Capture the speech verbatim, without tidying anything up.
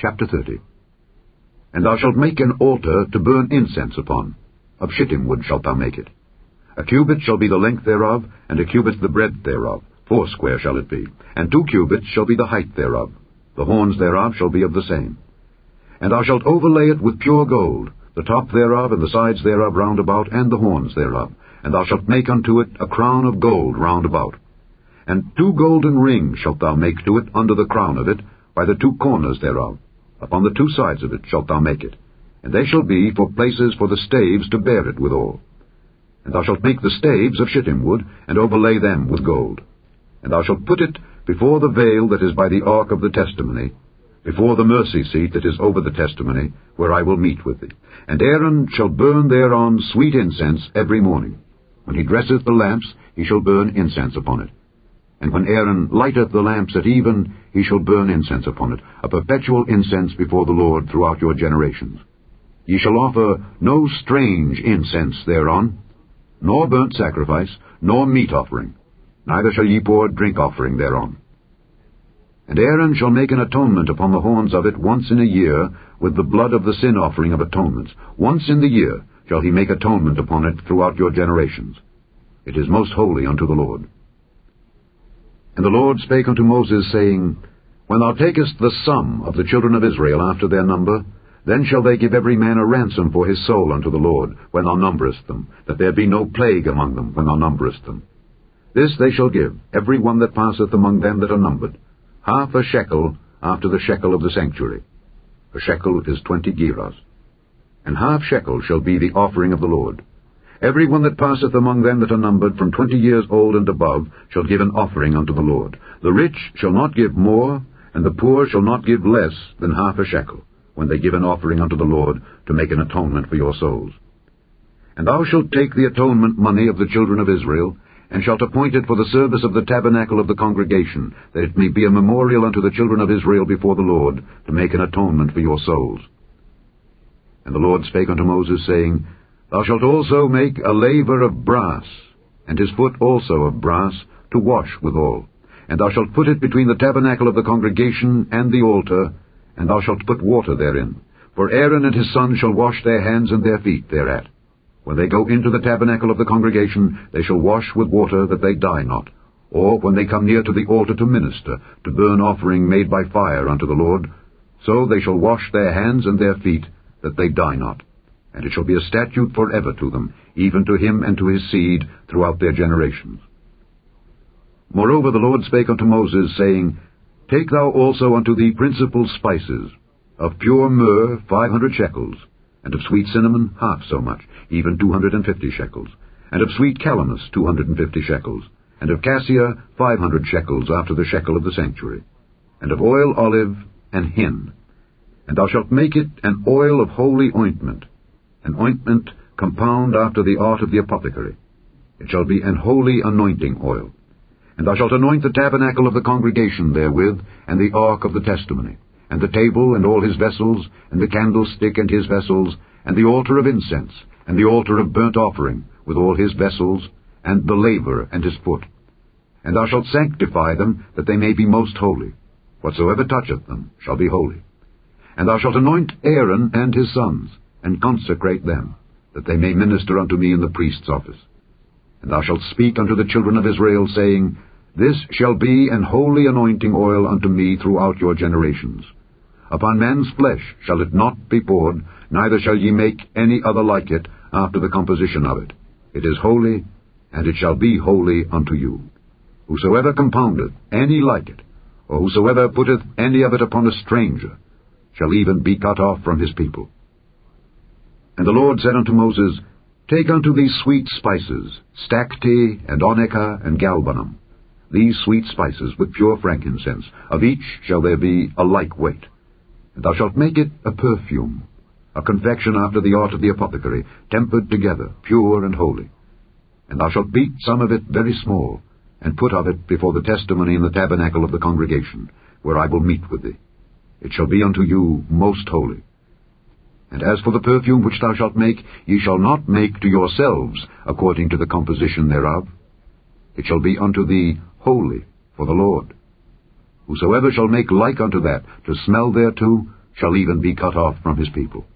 Chapter thirty. And thou shalt make an altar to burn incense upon. Of shittim wood shalt thou make it. A cubit shall be the length thereof, and a cubit the breadth thereof. Foursquare shall it be, and two cubits shall be the height thereof. The horns thereof shall be of the same. And thou shalt overlay it with pure gold, the top thereof, and the sides thereof round about, and the horns thereof. And thou shalt make unto it a crown of gold round about. And two golden rings shalt thou make to it under the crown of it, by the two corners thereof. Upon the two sides of it shalt thou make it. And they shall be for places for the staves to bear it withal. And thou shalt make the staves of shittim wood, and overlay them with gold. And thou shalt put it before the veil that is by the ark of the testimony, before the mercy seat that is over the testimony, where I will meet with thee. And Aaron shall burn thereon sweet incense every morning. When he dresseth the lamps, he shall burn incense upon it. And when Aaron lighteth the lamps at even, he shall burn incense upon it, a perpetual incense before the Lord throughout your generations. Ye shall offer no strange incense thereon, nor burnt sacrifice, nor meat offering, neither shall ye pour drink offering thereon. And Aaron shall make an atonement upon the horns of it once in a year, with the blood of the sin offering of atonements. Once in the year shall he make atonement upon it throughout your generations. It is most holy unto the Lord. And the Lord spake unto Moses, saying, When thou takest the sum of the children of Israel after their number, then shall they give every man a ransom for his soul unto the Lord, when thou numberest them, that there be no plague among them when thou numberest them. This they shall give, every one that passeth among them that are numbered, half a shekel after the shekel of the sanctuary. A shekel is twenty gerahs. And half shekel shall be the offering of the Lord. Every one that passeth among them that are numbered from twenty years old and above shall give an offering unto the Lord. The rich shall not give more, and the poor shall not give less than half a shekel, when they give an offering unto the Lord to make an atonement for your souls. And thou shalt take the atonement money of the children of Israel, and shalt appoint it for the service of the tabernacle of the congregation, that it may be a memorial unto the children of Israel before the Lord, to make an atonement for your souls. And the Lord spake unto Moses, saying, Thou shalt also make a laver of brass, and his foot also of brass, to wash withal. And thou shalt put it between the tabernacle of the congregation and the altar, and thou shalt put water therein. For Aaron and his sons shall wash their hands and their feet thereat. When they go into the tabernacle of the congregation, they shall wash with water, that they die not. Or when they come near to the altar to minister, to burn offering made by fire unto the Lord, so they shall wash their hands and their feet, that they die not. And it shall be a statute forever to them, even to him and to his seed throughout their generations. Moreover the Lord spake unto Moses, saying, Take thou also unto thee principal spices, of pure myrrh five hundred shekels, and of sweet cinnamon half so much, even two hundred and fifty shekels, and of sweet calamus two hundred and fifty shekels, and of cassia five hundred shekels after the shekel of the sanctuary, and of oil olive and hin. And thou shalt make it an oil of holy ointment, an ointment compound after the art of the apothecary. It shall be an holy anointing oil. And thou shalt anoint the tabernacle of the congregation therewith, and the ark of the testimony, and the table and all his vessels, and the candlestick and his vessels, and the altar of incense, and the altar of burnt offering, with all his vessels, and the laver and his foot. And thou shalt sanctify them, that they may be most holy. Whatsoever toucheth them shall be holy. And thou shalt anoint Aaron and his sons, and consecrate them, that they may minister unto me in the priest's office. And thou shalt speak unto the children of Israel, saying, This shall be an holy anointing oil unto me throughout your generations. Upon man's flesh shall it not be poured, neither shall ye make any other like it after the composition of it. It is holy, and it shall be holy unto you. Whosoever compoundeth any like it, or whosoever putteth any of it upon a stranger, shall even be cut off from his people. And the Lord said unto Moses, Take unto thee sweet spices, stacte, and onycha, and galbanum, these sweet spices with pure frankincense. Of each shall there be a like weight. And thou shalt make it a perfume, a confection after the art of the apothecary, tempered together, pure and holy. And thou shalt beat some of it very small, and put of it before the testimony in the tabernacle of the congregation, where I will meet with thee. It shall be unto you most holy. And as for the perfume which thou shalt make, ye shall not make to yourselves according to the composition thereof. It shall be unto thee holy for the Lord. Whosoever shall make like unto that, to smell thereto, shall even be cut off from his people.